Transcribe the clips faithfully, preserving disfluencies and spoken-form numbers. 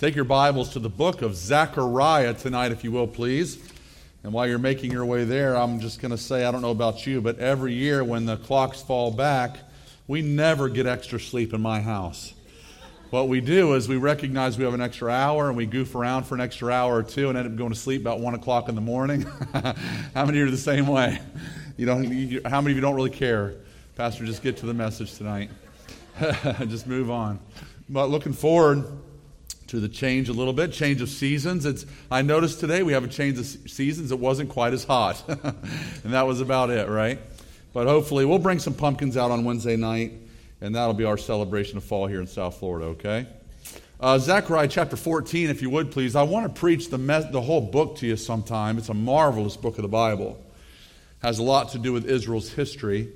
Take your Bibles to the book of Zechariah tonight, if you will, please. And while you're making your way there, I'm just going to say, I don't know about you, but every year when the clocks fall back, we never get extra sleep in my house. What we do is we recognize we have an extra hour, and we goof around for an extra hour or two and end up going to sleep about one o'clock in the morning. How many of you are the same way? You don't, you, how many of you don't really care? Pastor, just get to the message tonight. Just move on. But looking forward to the change a little bit, change of seasons. It's I noticed today we have a change of seasons. It wasn't quite as hot, and that was about it, right? But hopefully we'll bring some pumpkins out on Wednesday night, and that'll be our celebration of fall here in South Florida, okay? Uh, Zechariah chapter fourteen, if you would, please. I want to preach the, me- the whole book to you sometime. It's a marvelous book of the Bible. It has a lot to do with Israel's history.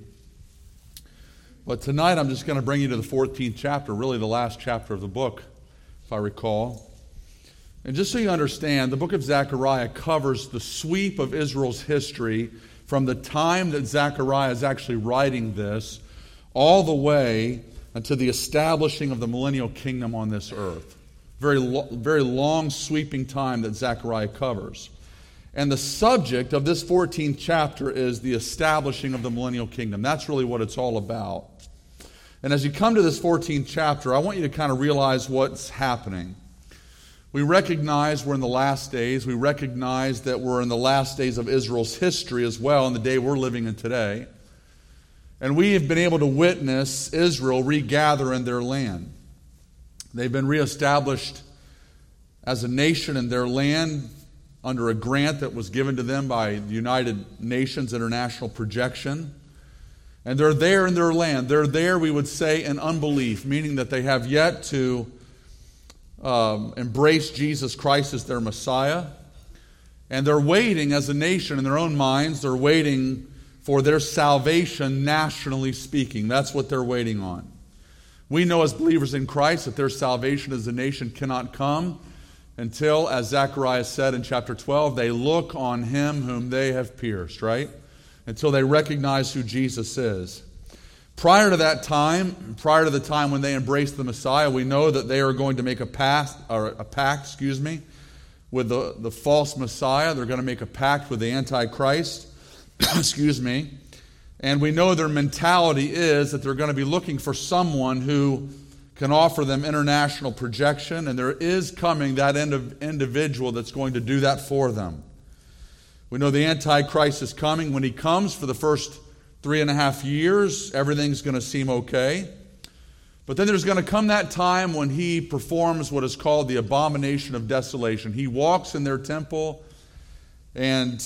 But tonight I'm just going to bring you to the fourteenth chapter, really the last chapter of the book, if I recall. And just so you understand, the book of Zechariah covers the sweep of Israel's history from the time that Zechariah is actually writing this all the way until the establishing of the millennial kingdom on this earth. Very, lo- very long, sweeping time that Zechariah covers. And the subject of this fourteenth chapter is the establishing of the millennial kingdom. That's really what it's all about. And as you come to this fourteenth chapter, I want you to kind of realize what's happening. We recognize we're in the last days. We recognize that we're in the last days of Israel's history as well, in the day we're living in today. And we have been able to witness Israel regather in their land. They've been reestablished as a nation in their land under a grant that was given to them by the United Nations International Projection. And they're there in their land. They're there, we would say, in unbelief, meaning that they have yet to um, embrace Jesus Christ as their Messiah. And they're waiting as a nation in their own minds. They're waiting for their salvation, nationally speaking. That's what they're waiting on. We know as believers in Christ that their salvation as a nation cannot come until, as Zechariah said in chapter twelve, they look on him whom they have pierced, right? Until they recognize who Jesus is. Prior to that time, prior to the time when they embraced the Messiah, we know that they are going to make a pact, or a pact, excuse me, with the, the false Messiah. They're going to make a pact with the Antichrist, excuse me. And we know their mentality is that they're going to be looking for someone who can offer them international projection, and there is coming that individual that's going to do that for them. We know the Antichrist is coming. When he comes for the first three and a half years, everything's going to seem okay. But then there's going to come that time when he performs what is called the abomination of desolation. He walks in their temple and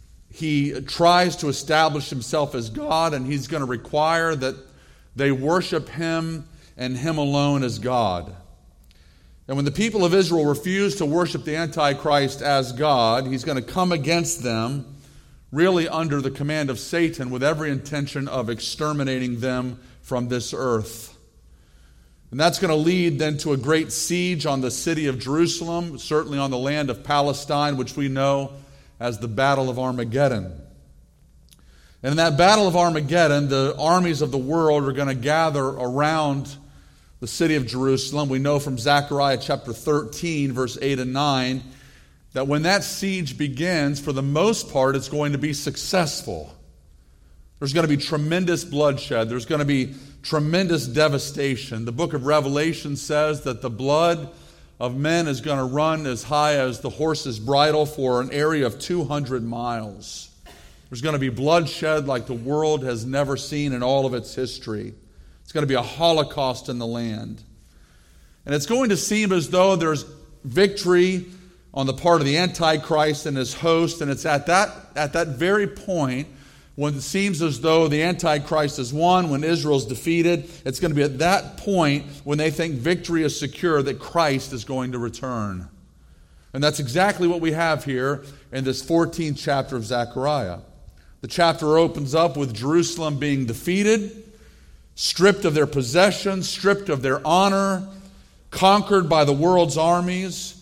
he tries to establish himself as God, and he's going to require that they worship him and him alone as God. And when the people of Israel refuse to worship the Antichrist as God, he's going to come against them, really under the command of Satan, with every intention of exterminating them from this earth. And that's going to lead then to a great siege on the city of Jerusalem, certainly on the land of Palestine, which we know as the Battle of Armageddon. And in that Battle of Armageddon, the armies of the world are going to gather around the city of Jerusalem. We know from Zechariah chapter thirteen, verse eight and nine, that when that siege begins, for the most part, it's going to be successful. There's going to be tremendous bloodshed. There's going to be tremendous devastation. The book of Revelation says that the blood of men is going to run as high as the horse's bridle for an area of two hundred miles. There's going to be bloodshed like the world has never seen in all of its history. It's going to be a holocaust in the land. And it's going to seem as though there's victory on the part of the Antichrist and his host. And it's at that, at that very point when it seems as though the Antichrist is won, when Israel's defeated. It's going to be at that point when they think victory is secure that Christ is going to return. And that's exactly what we have here in this fourteenth chapter of Zechariah. The chapter opens up with Jerusalem being defeated, stripped of their possessions, stripped of their honor, conquered by the world's armies.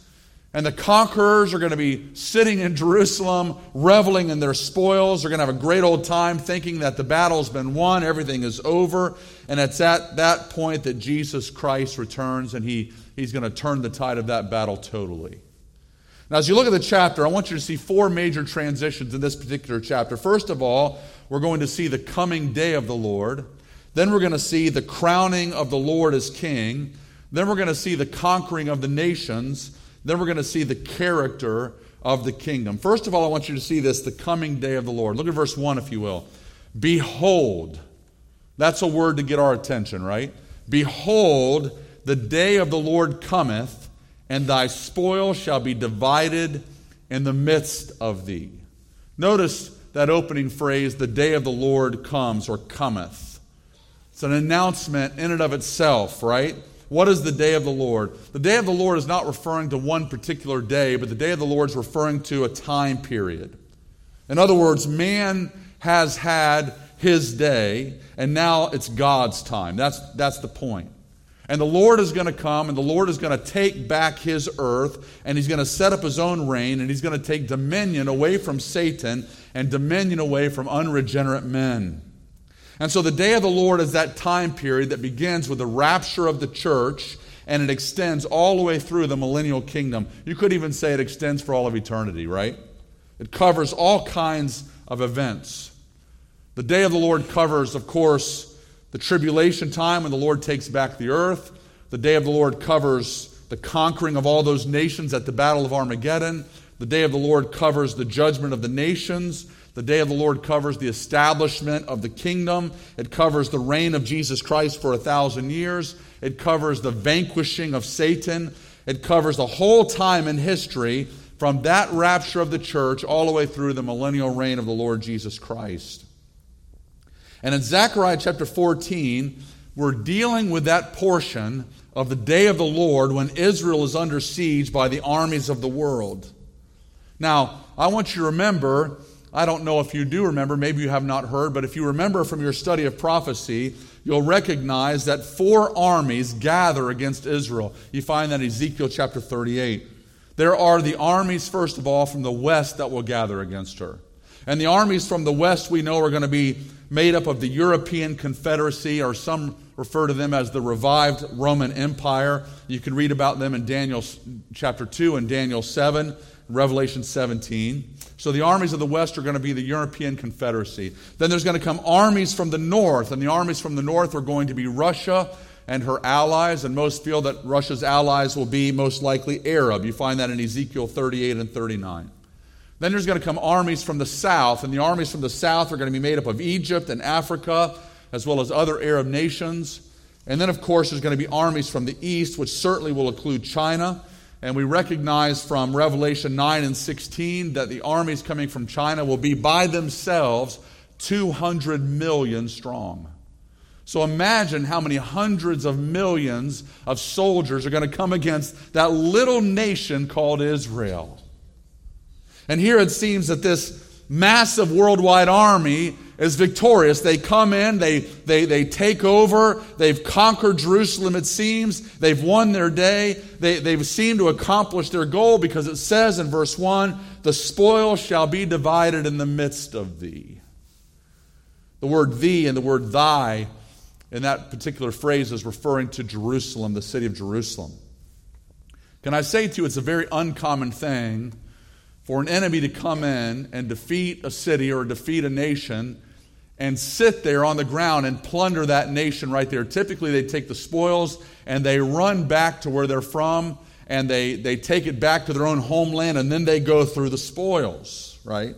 And the conquerors are going to be sitting in Jerusalem, reveling in their spoils. They're going to have a great old time thinking that the battle's been won, everything is over. And it's at that point that Jesus Christ returns, and he, he's going to turn the tide of that battle totally. Now, as you look at the chapter, I want you to see four major transitions in this particular chapter. First of all, we're going to see the coming day of the Lord. Then we're going to see the crowning of the Lord as king. Then we're going to see the conquering of the nations. Then we're going to see the character of the kingdom. First of all, I want you to see this, the coming day of the Lord. Look at verse one, if you will. Behold. That's a word to get our attention, right? Behold, the day of the Lord cometh, and thy spoil shall be divided in the midst of thee. Notice that opening phrase, the day of the Lord comes or cometh. It's an announcement in and of itself, right? What is the day of the Lord? The day of the Lord is not referring to one particular day, but the day of the Lord is referring to a time period. In other words, man has had his day, and now it's God's time. That's, that's the point. And the Lord is going to come, and the Lord is going to take back his earth, and he's going to set up his own reign, and he's going to take dominion away from Satan and dominion away from unregenerate men. And so the day of the Lord is that time period that begins with the rapture of the church, and it extends all the way through the millennial kingdom. You could even say it extends for all of eternity, right? It covers all kinds of events. The day of the Lord covers, of course, the tribulation time when the Lord takes back the earth. The day of the Lord covers the conquering of all those nations at the Battle of Armageddon. The day of the Lord covers the judgment of the nations. The day of the Lord covers the establishment of the kingdom. It covers the reign of Jesus Christ for a thousand years. It covers the vanquishing of Satan. It covers the whole time in history from that rapture of the church all the way through the millennial reign of the Lord Jesus Christ. And in Zechariah chapter fourteen, we're dealing with that portion of the day of the Lord when Israel is under siege by the armies of the world. Now, I want you to remember, I don't know if you do remember, maybe you have not heard, but if you remember from your study of prophecy, you'll recognize that four armies gather against Israel. You find that in Ezekiel chapter thirty-eight. There are the armies, first of all, from the west that will gather against her. And the armies from the west we know are going to be made up of the European Confederacy, or some refer to them as the revived Roman Empire. You can read about them in Daniel chapter two and Daniel seven, Revelation seventeen. So the armies of the west are going to be the European Confederacy. Then there's going to come armies from the north, and the armies from the north are going to be Russia and her allies, and most feel that Russia's allies will be most likely Arab. You find that in Ezekiel thirty-eight and thirty-nine. Then there's going to come armies from the south, and the armies from the south are going to be made up of Egypt and Africa, as well as other Arab nations. And then, of course, there's going to be armies from the east, which certainly will include China. And we recognize from Revelation nine and sixteen that the armies coming from China will be by themselves two hundred million strong. So imagine how many hundreds of millions of soldiers are going to come against that little nation called Israel. And here it seems that this massive worldwide army is victorious. They come in, they, they, they take over, they've conquered Jerusalem, it seems. They've won their day. They, they've seemed to accomplish their goal, because it says in verse one, the spoil shall be divided in the midst of thee. The word thee and the word thy in that particular phrase is referring to Jerusalem, the city of Jerusalem. Can I say to you, it's a very uncommon thing for an enemy to come in and defeat a city or defeat a nation and sit there on the ground and plunder that nation right there. Typically, they take the spoils and they run back to where they're from, and they, they take it back to their own homeland, and then they go through the spoils, right?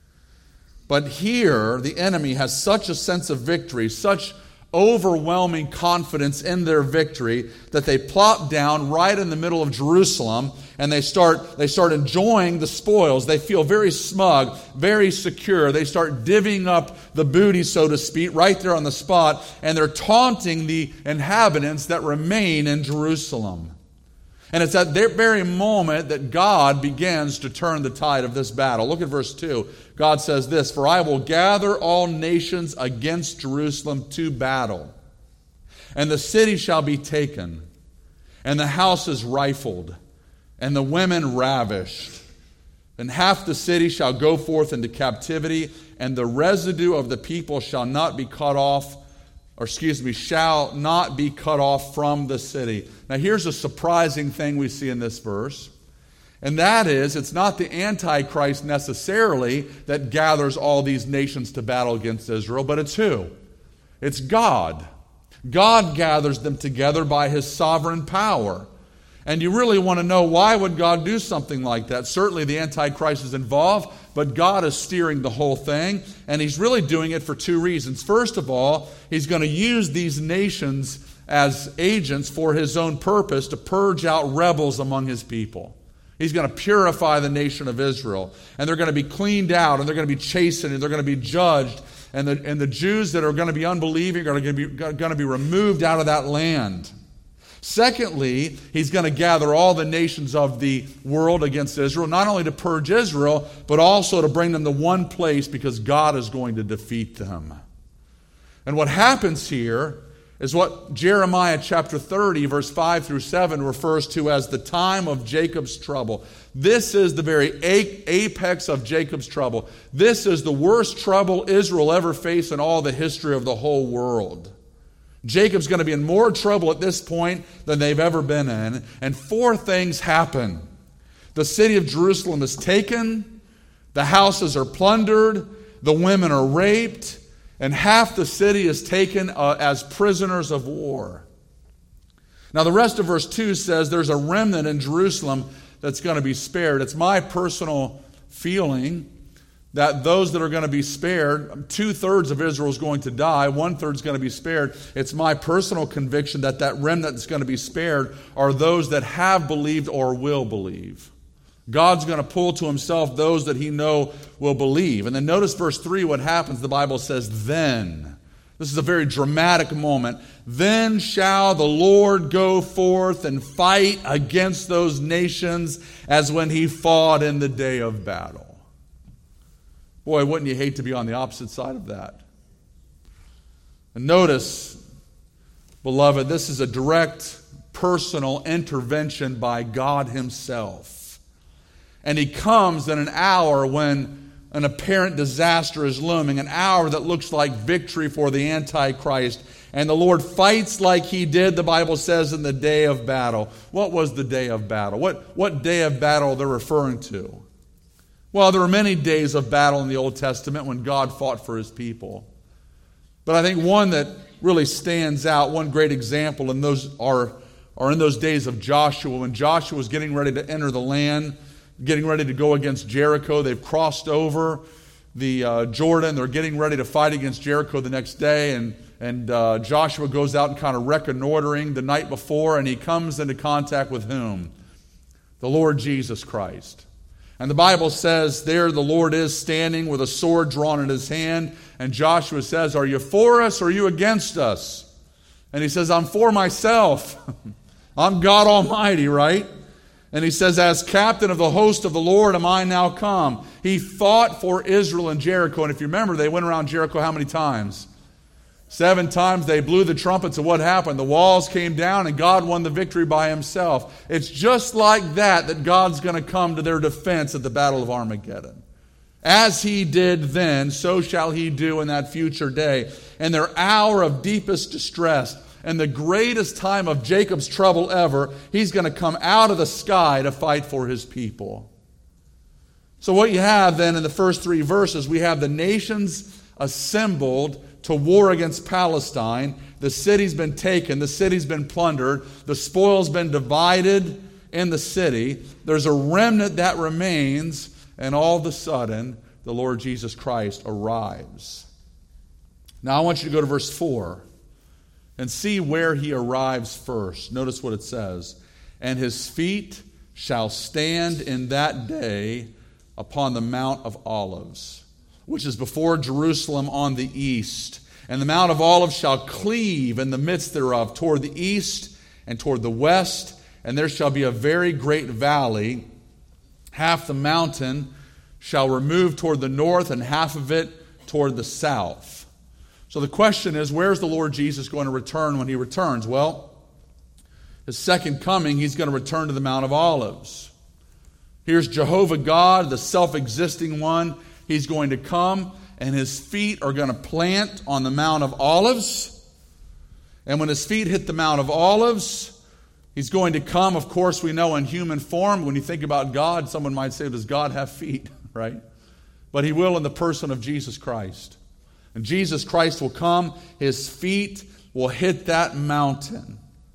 But here, the enemy has such a sense of victory, such overwhelming confidence in their victory, that they plop down right in the middle of Jerusalem, and they start they start enjoying the spoils. They feel very smug, very secure. They start divvying up the booty, so to speak, right there on the spot, and they're taunting the inhabitants that remain in Jerusalem. And it's at that very moment that God begins to turn the tide of this battle. Look at verse two. God says this, for I will gather all nations against Jerusalem to battle, and the city shall be taken, and the houses rifled, and the women ravished. And half the city shall go forth into captivity, and the residue of the people shall not be cut off, or excuse me, shall not be cut off from the city. Now here's a surprising thing we see in this verse. And that is, it's not the Antichrist necessarily that gathers all these nations to battle against Israel, but it's who? It's God. God gathers them together by His sovereign power. And you really want to know, why would God do something like that? Certainly the Antichrist is involved, but God is steering the whole thing, and He's really doing it for two reasons. First of all, He's going to use these nations as agents for His own purpose to purge out rebels among His people. He's going to purify the nation of Israel, and they're going to be cleaned out, and they're going to be chastened, and they're going to be judged, and the, and the Jews that are going to be unbelieving are going to be, going to be removed out of that land. Secondly, He's going to gather all the nations of the world against Israel, not only to purge Israel, but also to bring them to one place, because God is going to defeat them. And what happens here is what Jeremiah chapter thirty, verse five through seven refers to as the time of Jacob's trouble. This is the very apex of Jacob's trouble. This is the worst trouble Israel ever faced in all the history of the whole world. Jacob's going to be in more trouble at this point than they've ever been in. And four things happen. The city of Jerusalem is taken, the houses are plundered, the women are raped, and half the city is taken uh, as prisoners of war. Now the rest of verse two says there's a remnant in Jerusalem that's going to be spared. It's my personal feeling that those that are going to be spared, two-thirds of Israel is going to die, one-third is going to be spared. It's my personal conviction that that remnant that's going to be spared are those that have believed or will believe. God's going to pull to Himself those that He know will believe. And then notice verse three, what happens. The Bible says, then. This is a very dramatic moment. Then shall the Lord go forth and fight against those nations as when He fought in the day of battle. Boy, wouldn't you hate to be on the opposite side of that? And notice, beloved, this is a direct personal intervention by God Himself. And He comes in an hour when an apparent disaster is looming, an hour that looks like victory for the Antichrist. And the Lord fights like He did, the Bible says, in the day of battle. What was the day of battle? What, what day of battle they're referring to? Well, there were many days of battle in the Old Testament when God fought for His people. But I think one that really stands out, one great example, and those are, are in those days of Joshua, when Joshua was getting ready to enter the land, getting ready to go against Jericho. They've crossed over the uh, Jordan. They're getting ready to fight against Jericho the next day, and, and uh, Joshua goes out and kind of reconnoitering the night before, and he comes into contact with whom? The Lord Jesus Christ. And the Bible says there the Lord is standing with a sword drawn in His hand. And Joshua says, are you for us or are you against us? And he says, I'm for myself. I'm God Almighty, right? And he says, as captain of the host of the Lord am I now come. He fought for Israel in Jericho. And if you remember, they went around Jericho how many times? Seven times they blew the trumpets, and what happened? The walls came down and God won the victory by Himself. It's just like that that God's going to come to their defense at the Battle of Armageddon. As He did then, so shall He do in that future day. In their hour of deepest distress and the greatest time of Jacob's trouble ever, He's going to come out of the sky to fight for His people. So what you have then in the first three verses, we have the nations assembled to war against Palestine. The city's been taken. The city's been plundered. The spoil's been divided in the city. There's a remnant that remains, and all of a sudden, the Lord Jesus Christ arrives. Now I want you to go to verse four and see where He arrives first. Notice what it says. And His feet shall stand in that day upon the Mount of Olives, which is before Jerusalem on the east. And the Mount of Olives shall cleave in the midst thereof toward the east and toward the west. And there shall be a very great valley. Half the mountain shall remove toward the north, and half of it toward the south. So the question is, where's the Lord Jesus going to return when He returns? Well, His second coming, He's going to return to the Mount of Olives. Here's Jehovah God, the self-existing one. He's going to come, and his feet are going to plant on the Mount of Olives. And when his feet hit the Mount of Olives, he's going to come, of course, we know in human form. When you think about God, someone might say, does God have feet? Right? But he will in the person of Jesus Christ. And Jesus Christ will come, his feet will hit that mountain.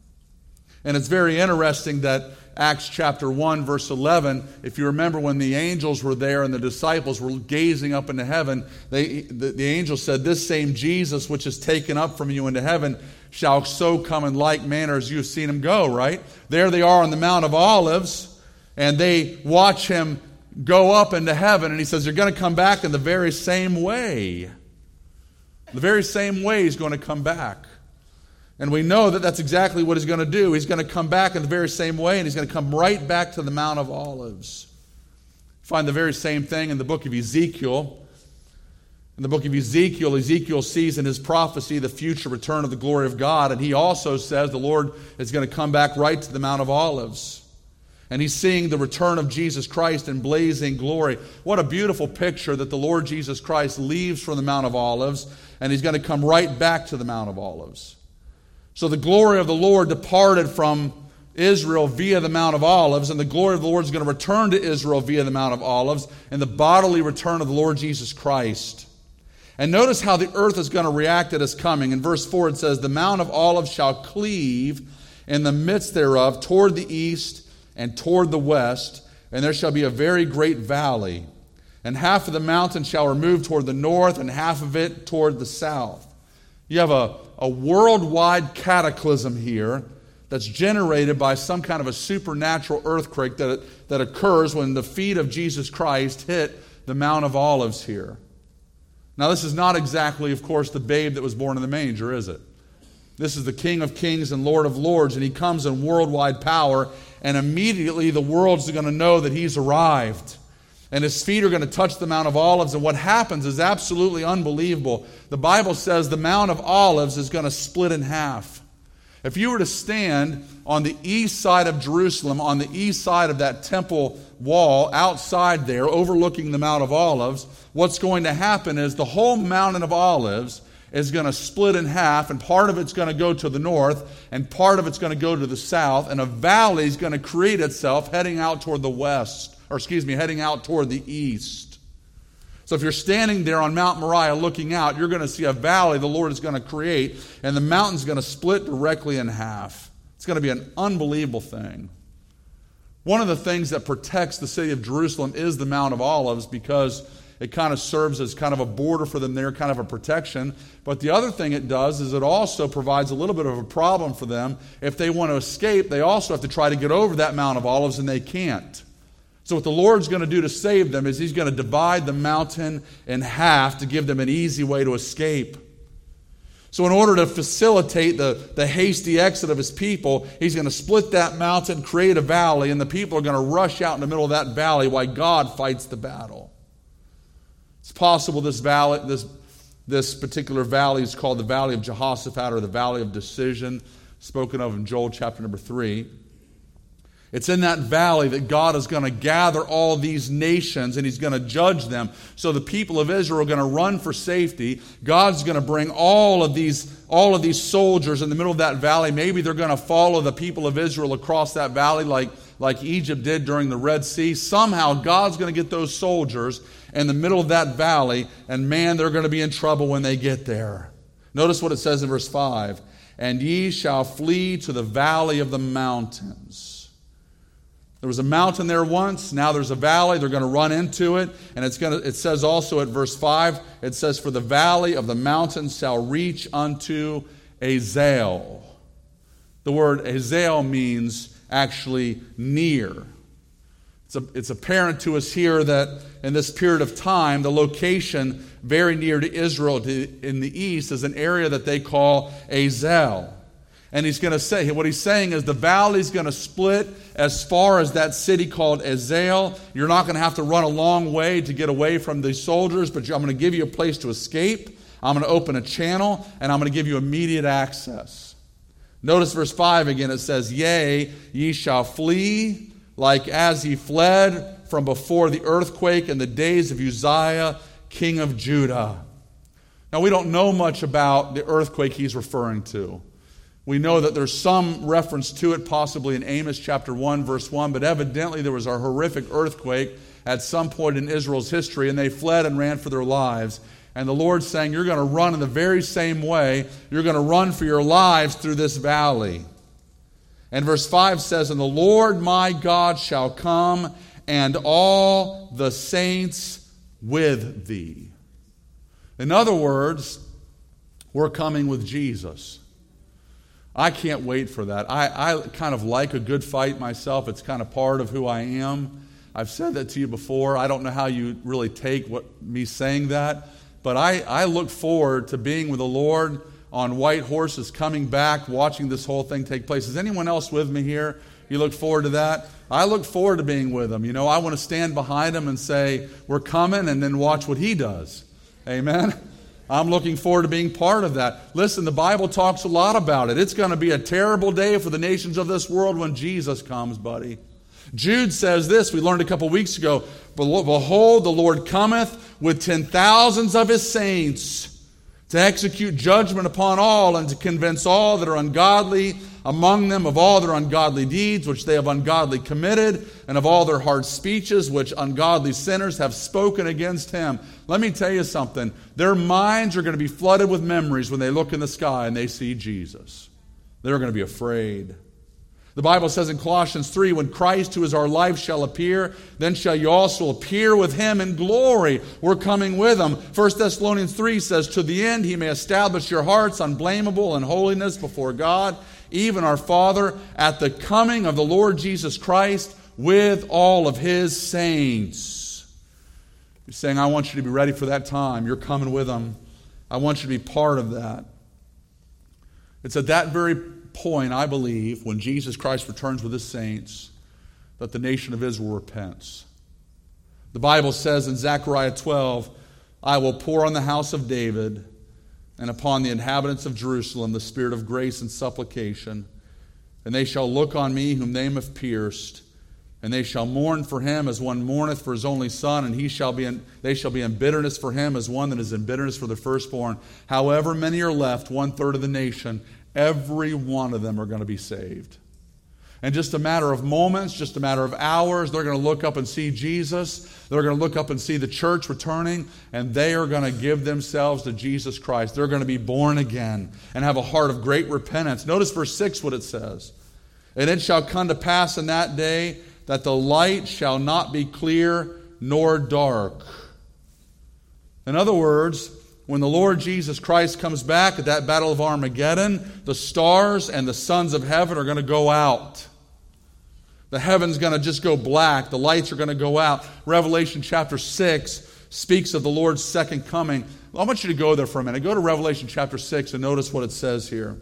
And it's very interesting that Acts chapter one, verse eleven, if you remember when the angels were there and the disciples were gazing up into heaven, they, the, the angel said, this same Jesus which is taken up from you into heaven shall so come in like manner as you have seen him go, right? There they are on the Mount of Olives, and they watch him go up into heaven, and he says, you're going to come back in the very same way. The very same way he's going to come back. And we know that that's exactly what he's going to do. He's going to come back in the very same way, and he's going to come right back to the Mount of Olives. Find the very same thing in the book of Ezekiel. In the book of Ezekiel, Ezekiel sees in his prophecy the future return of the glory of God, and he also says the Lord is going to come back right to the Mount of Olives. And he's seeing the return of Jesus Christ in blazing glory. What a beautiful picture that the Lord Jesus Christ leaves from the Mount of Olives, and he's going to come right back to the Mount of Olives. So the glory of the Lord departed from Israel via the Mount of Olives, and the glory of the Lord is going to return to Israel via the Mount of Olives, and the bodily return of the Lord Jesus Christ. And notice how the earth is going to react at his coming. In verse four it says, the Mount of Olives shall cleave in the midst thereof toward the east and toward the west, and there shall be a very great valley. And half of the mountain shall remove toward the north, and half of it toward the south. You have a, a worldwide cataclysm here that's generated by some kind of a supernatural earthquake that, that occurs when the feet of Jesus Christ hit the Mount of Olives here. Now, this is not exactly, of course, the babe that was born in the manger, is it? This is the King of Kings and Lord of Lords, and he comes in worldwide power, and immediately the world's going to know that he's arrived. And his feet are going to touch the Mount of Olives, and what happens is absolutely unbelievable. The Bible says the Mount of Olives is going to split in half. If you were to stand on the east side of Jerusalem, on the east side of that temple wall, outside there, overlooking the Mount of Olives, what's going to happen is the whole Mountain of Olives is going to split in half, and part of it's going to go to the north, and part of it's going to go to the south, and a valley is going to create itself heading out toward the west. Or excuse me, heading out toward the east. So if you're standing there on Mount Moriah looking out, you're going to see a valley the Lord is going to create, and the mountain's going to split directly in half. It's going to be an unbelievable thing. One of the things that protects the city of Jerusalem is the Mount of Olives, because it kind of serves as kind of a border for them there, kind of a protection. But the other thing it does is it also provides a little bit of a problem for them. If they want to escape, they also have to try to get over that Mount of Olives, and they can't. So what the Lord's going to do to save them is he's going to divide the mountain in half to give them an easy way to escape. So in order to facilitate the, the hasty exit of his people, he's going to split that mountain, create a valley, and the people are going to rush out in the middle of that valley while God fights the battle. It's possible this valley, this, this particular valley is called the Valley of Jehoshaphat, or the Valley of Decision, spoken of in Joel chapter number three. It's in that valley that God is going to gather all these nations, and he's going to judge them. So the people of Israel are going to run for safety. God's going to bring all of these, all of these soldiers in the middle of that valley. Maybe they're going to follow the people of Israel across that valley like, like Egypt did during the Red Sea. Somehow God's going to get those soldiers in the middle of that valley, and man, they're going to be in trouble when they get there. Notice what it says in verse five. And ye shall flee to the valley of the mountains. There was a mountain there once, now there's a valley, they're going to run into it, and it's going to, it says also at verse five, it says, for the valley of the mountains shall reach unto Azel. The word Azel means actually near. It's, a, it's apparent to us here that in this period of time, the location very near to Israel to, in the east is an area that they call Azel. And he's going to say, what he's saying is the valley's going to split as far as that city called Azel. You're not going to have to run a long way to get away from these soldiers, but I'm going to give you a place to escape. I'm going to open a channel, and I'm going to give you immediate access. Notice verse five again. It says, yea, ye shall flee like as ye fled from before the earthquake in the days of Uzziah, king of Judah. Now, we don't know much about the earthquake he's referring to. We know that there's some reference to it, possibly in Amos chapter one, verse one, but evidently there was a horrific earthquake at some point in Israel's history, and they fled and ran for their lives. And the Lord's saying, you're going to run in the very same way. You're going to run for your lives through this valley. And verse five says, and the Lord my God shall come, and all the saints with thee. In other words, we're coming with Jesus. I can't wait for that. I, I kind of like a good fight myself. It's kind of part of who I am. I've said that to you before. I don't know how you really take what me saying that, but I, I look forward to being with the Lord on white horses, coming back, watching this whole thing take place. Is anyone else with me here? You look forward to that? I look forward to being with him. You know, I want to stand behind him and say, we're coming, and then watch what he does. Amen? I'm looking forward to being part of that. Listen, the Bible talks a lot about it. It's going to be a terrible day for the nations of this world when Jesus comes, buddy. Jude says this, we learned a couple weeks ago, behold, the Lord cometh with ten thousands of his saints to execute judgment upon all and to convince all that are ungodly among them of all their ungodly deeds which they have ungodly committed, and of all their hard speeches which ungodly sinners have spoken against him. Let me tell you something. Their minds are going to be flooded with memories when they look in the sky and they see Jesus. They're going to be afraid. The Bible says in Colossians three, when Christ, who is our life, shall appear, then shall you also appear with him in glory. We're coming with him. First Thessalonians three says, to the end he may establish your hearts unblameable in holiness before God, even our Father, at the coming of the Lord Jesus Christ with all of his saints. You're saying, I want you to be ready for that time. You're coming with him. I want you to be part of that. It's at that very point, I believe, when Jesus Christ returns with his saints, that the nation of Israel repents. The Bible says in Zechariah twelve, I will pour on the house of David and upon the inhabitants of Jerusalem the spirit of grace and supplication, and they shall look on me whom they have pierced, and they shall mourn for him as one mourneth for his only son, and he shall be in, they shall be in bitterness for him as one that is in bitterness for the firstborn. However many are left, one third of the nation, every one of them are going to be saved. In just a matter of moments, just a matter of hours, they're going to look up and see Jesus. They're going to look up and see the church returning, and they are going to give themselves to Jesus Christ. They're going to be born again and have a heart of great repentance. Notice verse six what it says. And it shall come to pass in that day that the light shall not be clear nor dark. In other words, when the Lord Jesus Christ comes back at that battle of Armageddon, the stars and the sons of heaven are going to go out. The heaven's going to just go black. The lights are going to go out. Revelation chapter six speaks of the Lord's second coming. I want you to go there for a minute. Go to Revelation chapter six and notice what it says here.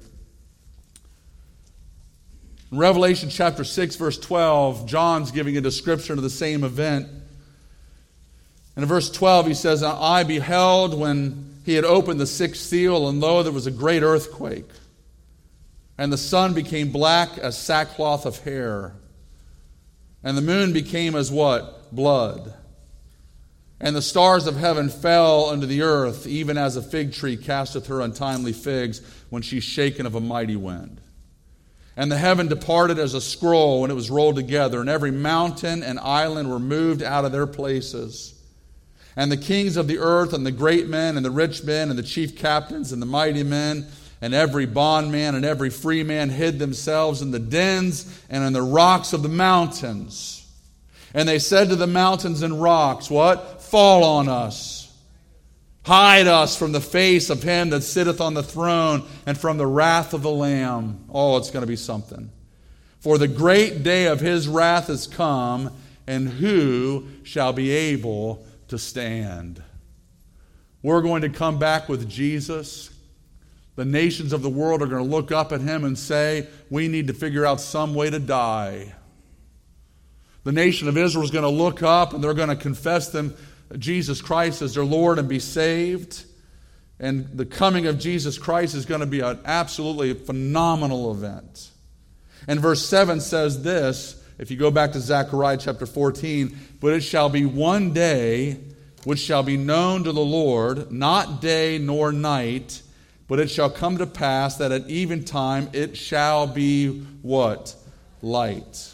In Revelation chapter six, verse twelve, John's giving a description of the same event. And in verse twelve, he says, I beheld when he had opened the sixth seal, and lo, there was a great earthquake. And the sun became black as sackcloth of hair. And the moon became as what? Blood. And the stars of heaven fell unto the earth, even as a fig tree casteth her untimely figs when she's shaken of a mighty wind. And the heaven departed as a scroll when it was rolled together, and every mountain and island were moved out of their places. And the kings of the earth, and the great men, and the rich men, and the chief captains, and the mighty men, and every bondman, and every free man hid themselves in the dens and in the rocks of the mountains. And they said to the mountains and rocks, what? Fall on us. Hide us from the face of him that sitteth on the throne, and from the wrath of the Lamb. Oh, it's going to be something. For the great day of his wrath is come, and who shall be able to stand? We're going to come back with Jesus. The nations of the world are going to look up at him and say, we need to figure out some way to die. The nation of Israel is going to look up and they're going to confess them, Jesus Christ as their Lord, and be saved. And the coming of Jesus Christ is going to be an absolutely phenomenal event. And verse seven says this, If you go back to Zechariah chapter fourteen, but it shall be one day which shall be known to the Lord, not day nor night, but it shall come to pass that at eventime it shall be what? Light.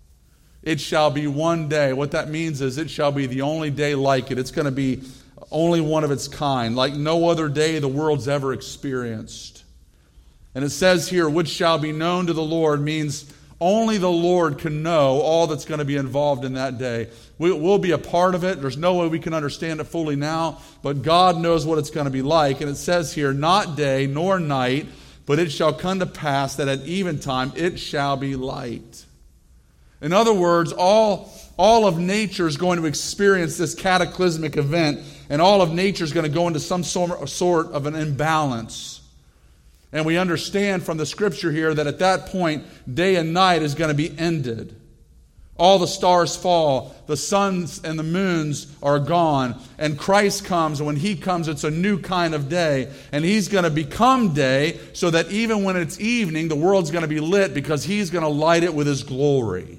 It shall be one day. What that means is it shall be the only day like it. It's going to be only one of its kind, like no other day the world's ever experienced. And it says here, which shall be known to the Lord, means only the Lord can know all that's going to be involved in that day. We, we'll be a part of it. There's no way we can understand it fully now, but God knows what it's going to be like. And it says here, not day nor night, but it shall come to pass that at eventime it shall be light. In other words, all, all of nature is going to experience this cataclysmic event, and all of nature is going to go into some sort of an imbalance. And we understand from the scripture here that at that point, day and night is going to be ended. All the stars fall, the suns and the moons are gone, and Christ comes, and when He comes, it's a new kind of day. And He's going to become day so that even when it's evening, the world's going to be lit because He's going to light it with His glory.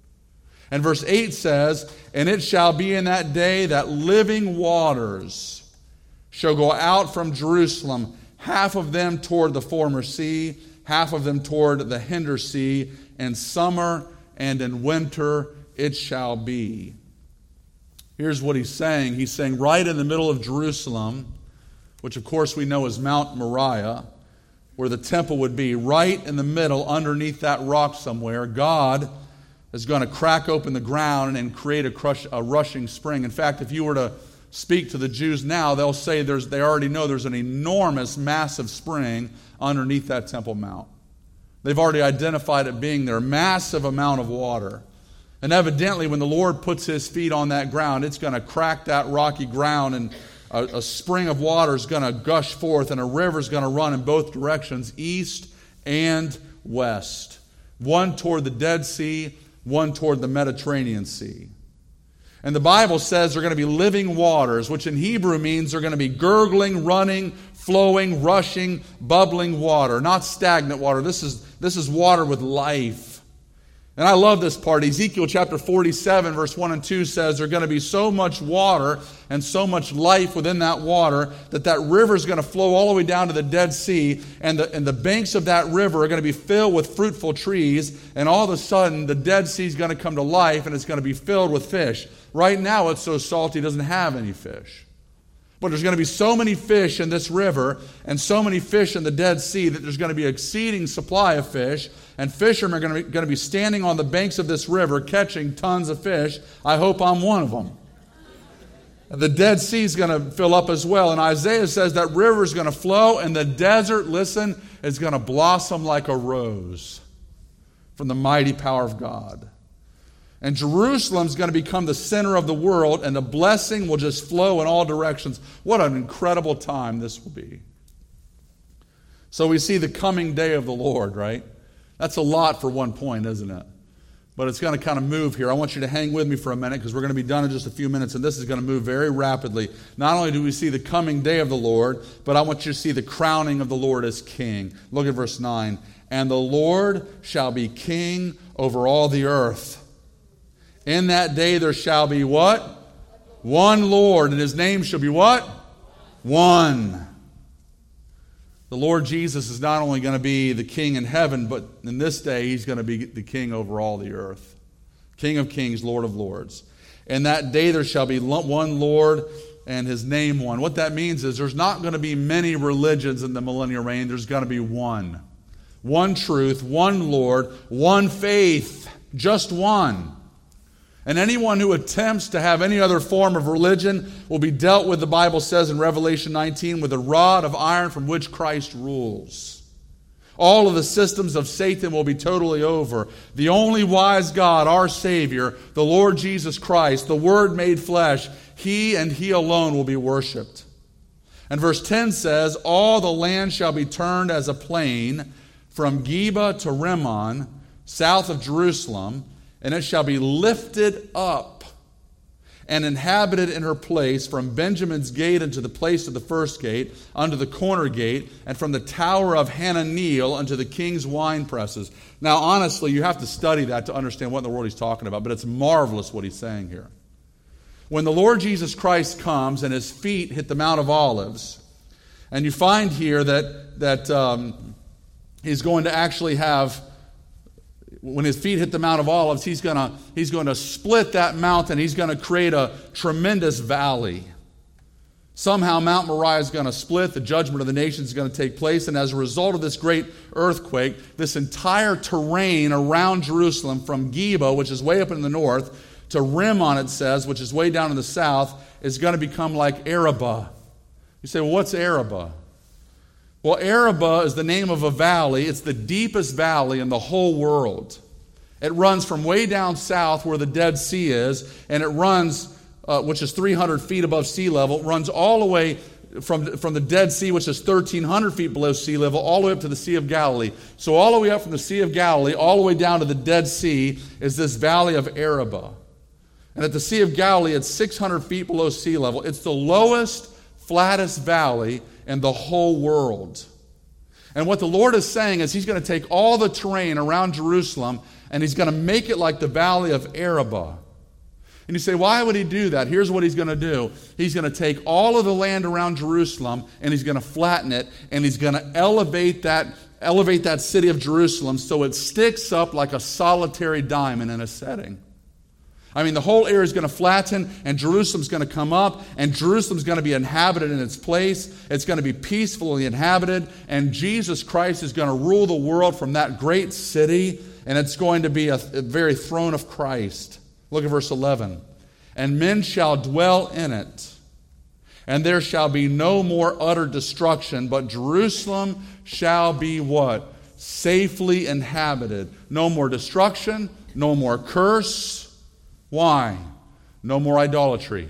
And verse eight says, and it shall be in that day that living waters shall go out from Jerusalem, half of them toward the former sea, half of them toward the hinder sea, in summer and in winter it shall be. Here's what he's saying. He's saying right in the middle of Jerusalem, which of course we know is Mount Moriah, where the temple would be, right in the middle, underneath that rock somewhere, God is going to crack open the ground and create a, crush, a rushing spring. In fact, if you were to speak to the Jews now, they'll say there's, they already know there's an enormous, massive spring underneath that Temple Mount. They've already identified it being there, massive amount of water. And evidently, when the Lord puts His feet on that ground, it's going to crack that rocky ground, and a, a spring of water is going to gush forth, and a river is going to run in both directions, east and west. One toward the Dead Sea, one toward the Mediterranean Sea. And the Bible says they're going to be living waters, which in Hebrew means they're going to be gurgling, running, flowing, rushing, bubbling water, not stagnant water. This is, this is water with life. And I love this part. Ezekiel chapter forty-seven, verse one and two says there's going to be so much water and so much life within that water that that river is going to flow all the way down to the Dead Sea, and the, and the banks of that river are going to be filled with fruitful trees, and all of a sudden the Dead Sea is going to come to life and it's going to be filled with fish. Right now it's so salty it doesn't have any fish. But there's going to be so many fish in this river and so many fish in the Dead Sea that there's going to be an exceeding supply of fish. And fishermen are going to, be, going to be standing on the banks of this river catching tons of fish. I hope I'm one of them. The Dead Sea is going to fill up as well. And Isaiah says that river is going to flow, and the desert, listen, is going to blossom like a rose from the mighty power of God. And Jerusalem is going to become the center of the world, and the blessing will just flow in all directions. What an incredible time this will be. So we see the coming day of the Lord, right? That's a lot for one point, isn't it? But it's going to kind of move here. I want you to hang with me for a minute because we're going to be done in just a few minutes, and this is going to move very rapidly. Not only do we see the coming day of the Lord, but I want you to see the crowning of the Lord as king. Look at verse nine. And the Lord shall be king over all the earth. In that day there shall be what? One Lord, and His name shall be what? One. The Lord Jesus is not only going to be the king in heaven, but in this day He's going to be the king over all the earth. King of kings, Lord of lords. In that day there shall be one Lord and His name one. What that means is there's not going to be many religions in the millennial reign. There's going to be one. One truth, one Lord, one faith, just one. And anyone who attempts to have any other form of religion will be dealt with, the Bible says in Revelation nineteen, with a rod of iron from which Christ rules. All of the systems of Satan will be totally over. The only wise God, our Savior, the Lord Jesus Christ, the Word made flesh, He and He alone will be worshipped. And verse ten says, all the land shall be turned as a plain from Geba to Rimmon, south of Jerusalem, and it shall be lifted up, and inhabited in her place from Benjamin's gate unto the place of the first gate, unto the corner gate, and from the tower of Hananeel unto the king's wine presses. Now, honestly, you have to study that to understand what in the world he's talking about, but it's marvelous what he's saying here. When the Lord Jesus Christ comes and his feet hit the Mount of Olives, and you find here that, that um, he's going to actually have, when his feet hit the Mount of Olives, he's going to he's going to split that mountain. He's going to create a tremendous valley. Somehow Mount Moriah is going to split. The judgment of the nations is going to take place. And as a result of this great earthquake, this entire terrain around Jerusalem, from Geba, which is way up in the north, to Rimmon, it says, which is way down in the south, is going to become like Arabah. You say, well, what's Arabah? Well, Arabah is the name of a valley. It's the deepest valley in the whole world. It runs from way down south where the Dead Sea is, and it runs, uh, which is three hundred feet above sea level, runs all the way from, from the Dead Sea, which is thirteen hundred feet below sea level, all the way up to the Sea of Galilee. So all the way up from the Sea of Galilee, all the way down to the Dead Sea, is this valley of Arabah. And at the Sea of Galilee, it's six hundred feet below sea level. It's the lowest, flattest valley in the whole world. And what the Lord is saying is he's going to take all the terrain around Jerusalem and he's going to make it like the valley of Arabah. And you say, why would he do that? Here's what he's going to do. He's going to take all of the land around Jerusalem and he's going to flatten it, and he's going to elevate that, elevate that city of Jerusalem so it sticks up like a solitary diamond in a setting. I mean, the whole area is going to flatten, and Jerusalem's going to come up, and Jerusalem's going to be inhabited in its place. It's going to be peacefully inhabited, and Jesus Christ is going to rule the world from that great city, and it's going to be a, a very throne of Christ. Look at verse eleven. And men shall dwell in it, and there shall be no more utter destruction, but Jerusalem shall be what? Safely inhabited. No more destruction, no more curse. Why? No more idolatry.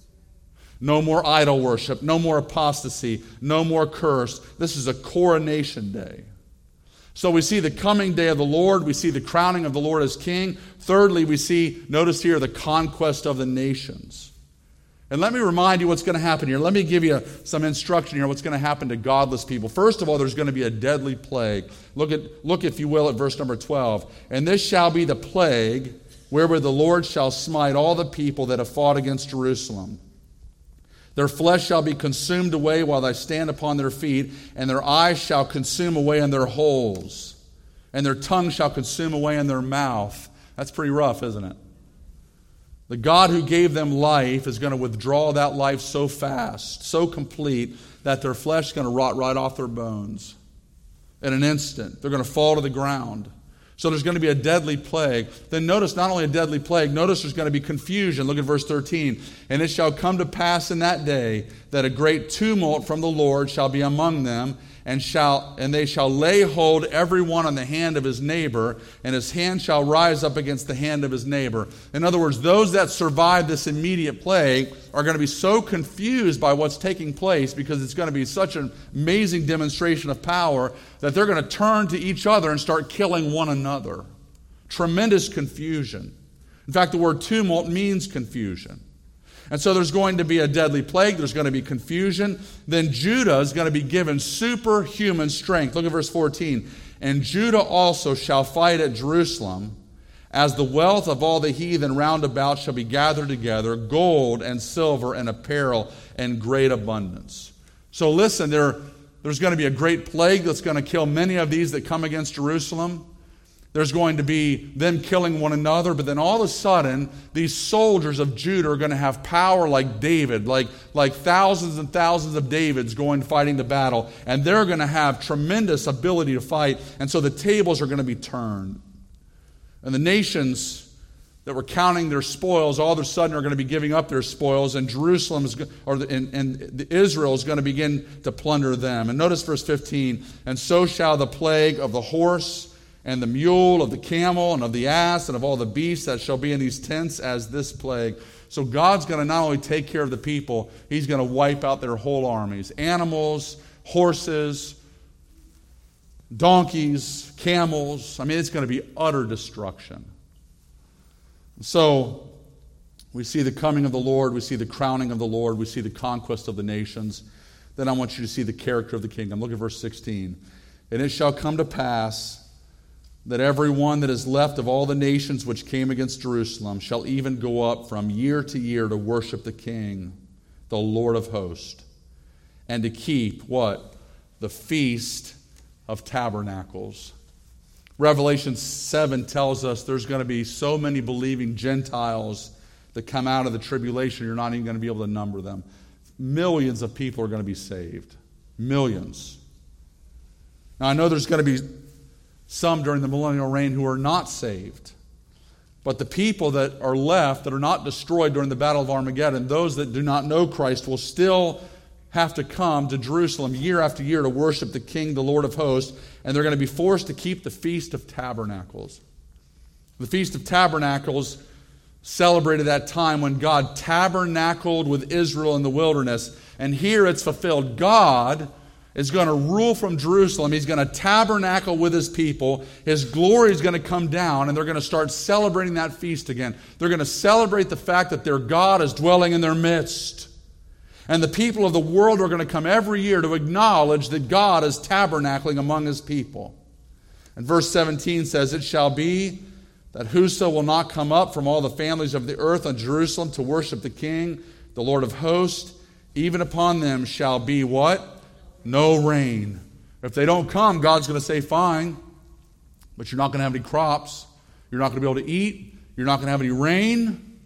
No more idol worship. No more apostasy. No more curse. This is a coronation day. So we see the coming day of the Lord. We see the crowning of the Lord as king. Thirdly, we see, notice here, the conquest of the nations. And let me remind you what's going to happen here. Let me give you some instruction here what's going to happen to godless people. First of all, there's going to be a deadly plague. Look, at, look if you will, at verse number twelve. And this shall be the plague wherewith the Lord shall smite all the people that have fought against Jerusalem. Their flesh shall be consumed away while they stand upon their feet, and their eyes shall consume away in their holes, and their tongue shall consume away in their mouth. That's pretty rough, isn't it? The God who gave them life is going to withdraw that life so fast, so complete, that their flesh is going to rot right off their bones in an instant. They're going to fall to the ground. So there's going to be a deadly plague. Then notice not only a deadly plague, notice there's going to be confusion. Look at verse thirteen. And it shall come to pass in that day that a great tumult from the Lord shall be among them, and shall and they shall lay hold every one on the hand of his neighbor, and his hand shall rise up against the hand of his neighbor. In other words, those that survive this immediate plague are going to be so confused by what's taking place, because it's going to be such an amazing demonstration of power, that they're going to turn to each other and start killing one another. Tremendous confusion. In fact, the word tumult means confusion. And so there's going to be a deadly plague. There's going to be confusion. Then Judah is going to be given superhuman strength. Look at verse fourteen. And Judah also shall fight at Jerusalem, as the wealth of all the heathen round about shall be gathered together, gold and silver and apparel and great abundance. So listen, there, there's going to be a great plague that's going to kill many of these that come against Jerusalem. There's going to be them killing one another, but then all of a sudden, these soldiers of Judah are going to have power like David, like, like thousands and thousands of Davids going fighting the battle, and they're going to have tremendous ability to fight, and so the tables are going to be turned. And the nations that were counting their spoils, all of a sudden are going to be giving up their spoils, and Jerusalem is, or and, and Israel is going to begin to plunder them. And notice verse fifteen, and so shall the plague of the horse and the mule, of the camel, and of the ass, and of all the beasts that shall be in these tents as this plague. So God's going to not only take care of the people, He's going to wipe out their whole armies. Animals, horses, donkeys, camels. I mean, it's going to be utter destruction. So We see the coming of the Lord. We see the crowning of the Lord. We see the conquest of the nations. Then I want you to see the character of the kingdom. Look at verse sixteen. And it shall come to pass that every one that is left of all the nations which came against Jerusalem shall even go up from year to year to worship the King, the Lord of hosts, and to keep what? The Feast of Tabernacles. Revelation seven tells us there's going to be so many believing Gentiles that come out of the tribulation, you're not even going to be able to number them. Millions of people are going to be saved. Millions. Now, I know there's going to be some during the millennial reign who are not saved. But the people that are left, that are not destroyed during the Battle of Armageddon, those that do not know Christ will still have to come to Jerusalem year after year to worship the King, the Lord of hosts, and they're going to be forced to keep the Feast of Tabernacles. The Feast of Tabernacles celebrated that time when God tabernacled with Israel in the wilderness. And here it's fulfilled. God is going to rule from Jerusalem. He's going to tabernacle with His people. His glory is going to come down, and they're going to start celebrating that feast again. They're going to celebrate the fact that their God is dwelling in their midst. And the people of the world are going to come every year to acknowledge that God is tabernacling among His people. And verse seventeen says, it shall be that whoso will not come up from all the families of the earth on Jerusalem to worship the King, the Lord of hosts, even upon them shall be what? No rain. If they don't come, God's going to say, fine, but you're not going to have any crops. You're not going to be able to eat. You're not going to have any rain.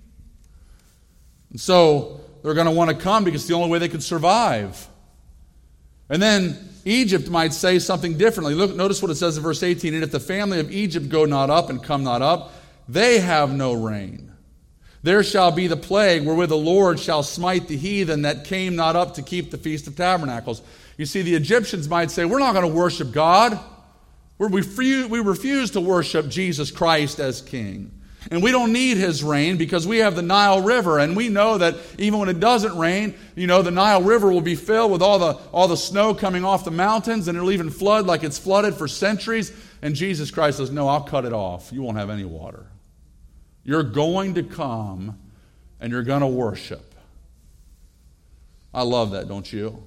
And so they're going to want to come because it's the only way they can survive. And then Egypt might say something differently. Look, notice what it says in verse eighteen. And if the family of Egypt go not up and come not up, they have no rain. There shall be the plague wherewith the Lord shall smite the heathen that came not up to keep the Feast of Tabernacles. You see, the Egyptians might say, we're not going to worship God. We're, we, free, we refuse to worship Jesus Christ as King. And we don't need His rain because we have the Nile River. And we know that even when it doesn't rain, you know, the Nile River will be filled with all the, all the snow coming off the mountains, and it'll even flood like it's flooded for centuries. And Jesus Christ says, no, I'll cut it off. You won't have any water. You're going to come and you're going to worship. I love that, don't you?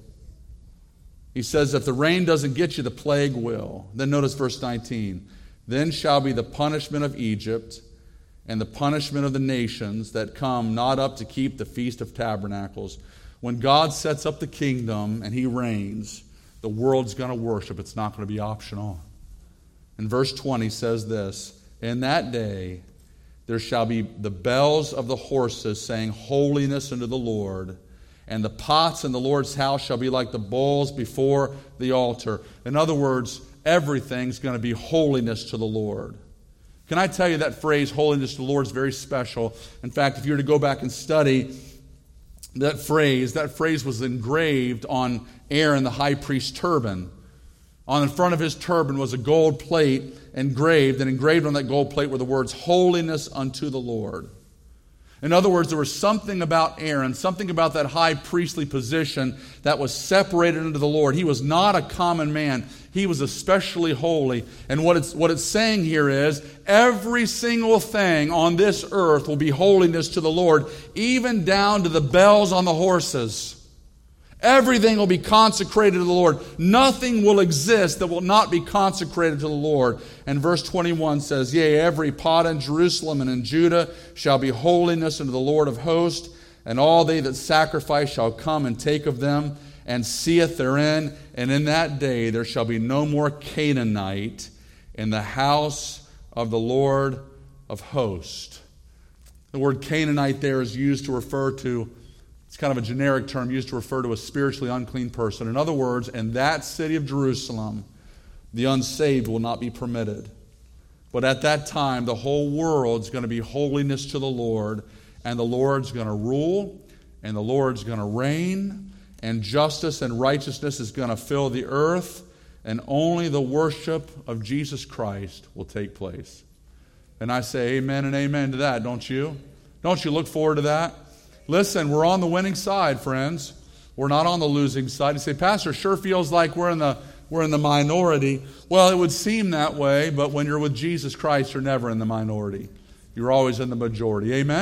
He says, if the rain doesn't get you, the plague will. Then notice verse nineteen. Then shall be the punishment of Egypt and the punishment of the nations that come not up to keep the Feast of Tabernacles. When God sets up the kingdom and He reigns, the world's going to worship. It's not going to be optional. And verse twenty says this, in that day there shall be the bells of the horses saying, holiness unto the Lord. And the pots in the Lord's house shall be like the bowls before the altar. In other words, everything's going to be holiness to the Lord. Can I tell you that phrase, holiness to the Lord, is very special. In fact, if you were to go back and study that phrase, that phrase was engraved on Aaron the high priest's turban. On the front of his turban was a gold plate engraved, and engraved on that gold plate were the words, holiness unto the Lord. In other words, there was something about Aaron, something about that high priestly position that was separated unto the Lord. He was not a common man. He was especially holy. And what it's, what it's saying here is, every single thing on this earth will be holiness to the Lord, even down to the bells on the horses. Everything will be consecrated to the Lord. Nothing will exist that will not be consecrated to the Lord. And verse twenty-one says, yea, every pot in Jerusalem and in Judah shall be holiness unto the Lord of hosts, and all they that sacrifice shall come and take of them, and seeth therein. And in that day there shall be no more Canaanite in the house of the Lord of hosts. The word Canaanite there is used to refer to, it's kind of a generic term used to refer to a spiritually unclean person. In other words, in that city of Jerusalem, the unsaved will not be permitted. But at that time, the whole world's going to be holiness to the Lord, and the Lord's going to rule, and the Lord's going to reign, and justice and righteousness is going to fill the earth, and only the worship of Jesus Christ will take place. And I say amen and amen to that, don't you? Don't you look forward to that? Listen, we're on the winning side, friends. We're not on the losing side. You say, Pastor, sure feels like we're in the we're in the minority. Well, it would seem that way, but when you're with Jesus Christ, you're never in the minority. You're always in the majority. Amen?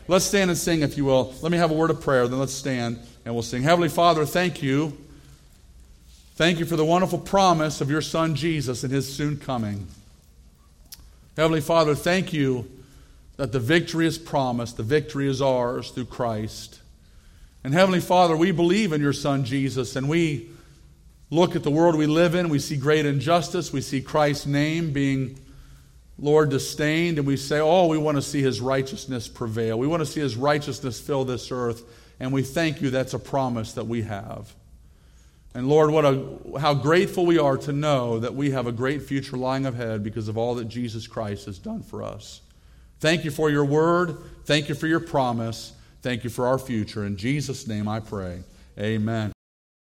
Let's stand and sing, if you will. Let me have a word of prayer, then let's stand and we'll sing. Heavenly Father, thank you. Thank you for the wonderful promise of your Son Jesus and his soon coming. Heavenly Father, thank you that the victory is promised, the victory is ours through Christ. And Heavenly Father, we believe in your Son Jesus, and we look at the world we live in, we see great injustice, we see Christ's name being, Lord, disdained, and we say, oh, we want to see his righteousness prevail. We want to see his righteousness fill this earth, and we thank you that's a promise that we have. And Lord, what a, how grateful we are to know that we have a great future lying ahead because of all that Jesus Christ has done for us. Thank you for your word. Thank you for your promise. Thank you for our future. In Jesus' name I pray. Amen.